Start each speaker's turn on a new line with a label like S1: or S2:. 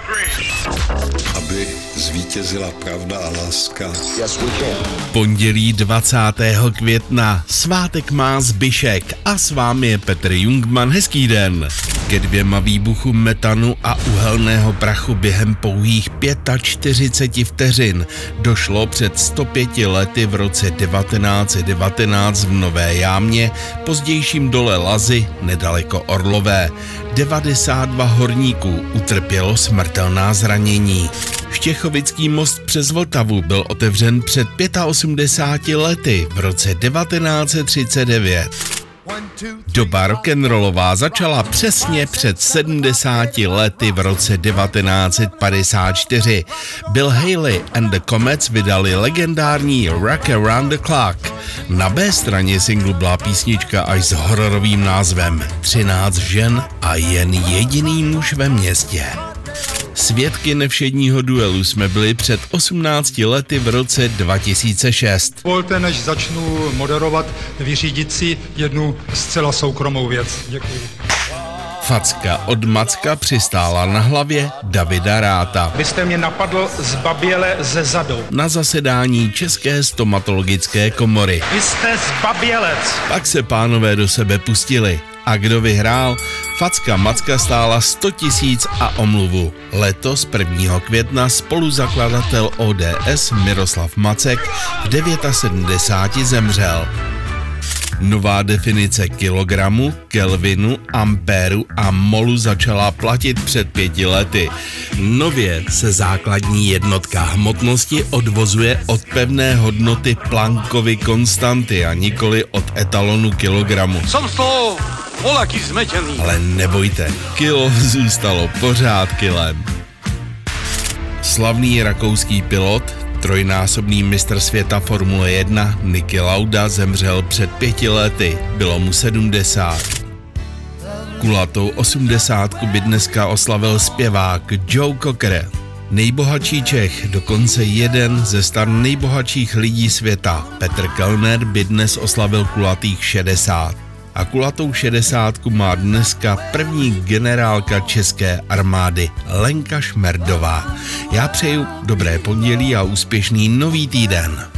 S1: Aby zvítězila pravda a láska.
S2: Pondělí 20. května, svátek má Zbyšek a s vámi je Petr Jungmann. Hezký den. Ke 2 výbuchům metanu a uhelného prachu během pouhých 45 vteřin došlo před 105 lety v roce 1919 v Nové Jámě, pozdějším dole Lazy, nedaleko Orlové. 92 horníků utrpělo smrtelná zranění. Štěchovický most přes Vltavu byl otevřen před 85 lety v roce 1939. Doba rock'n'rollová začala přesně před 70 lety v roce 1954. Bill Haley and the Comets vydali legendární Rock Around the Clock. Na B straně singlu byla písnička až s hororovým názvem 13 žen a jen jediný muž ve městě. Svědky nevšedního duelu jsme byli před 18 lety v roce 2006.
S3: Dovolte, než začnu moderovat, vyřídit si jednu zcela soukromou věc. Děkuji.
S2: Facka od Macka přistála na hlavě Davida Ráta.
S3: Vy jste mě napadl zbaběle ze zadou.
S2: Na zasedání České stomatologické komory.
S3: Vy jste zbabělec.
S2: Pak se pánové do sebe pustili. A kdo vyhrál? Facka Macka stála 100 000 a omluvu. Letos 1. května spoluzakladatel ODS Miroslav Macek v 79 zemřel. Nová definice kilogramu, kelvinu, ampéru a molu začala platit před 5 lety. Nově se základní jednotka hmotnosti odvozuje od pevné hodnoty Planckovy konstanty a nikoli od etalonu kilogramu.
S4: Som z toho voľaký zmetený.
S2: Ale nebojte, kilo zůstalo pořád kilem. Slavný rakouský pilot, trojnásobný mistr světa Formule 1 Niki Lauda zemřel před 5 lety, bylo mu 70. Kulatou 80 by dneska oslavil zpěvák Joe Cocker. Nejbohatší Čech, dokonce jeden ze 100 nejbohatších lidí světa, Petr Kellner, by dnes oslavil kulatých 60. A kulatou 60 má dneska první generálka české armády Lenka Šmerdová. Já přeju dobré pondělí a úspěšný nový týden.